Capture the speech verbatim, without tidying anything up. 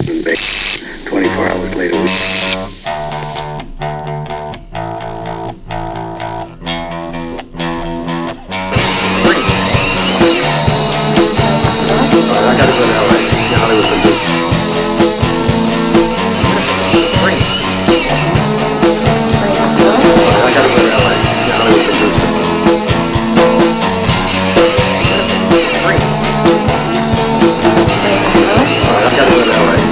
and bacon. twenty-four hours later, we... I gotta go to L A. See Hollywood can do. Green. I gotta go to L A. See Hollywood can do. Green. I gotta go to L A.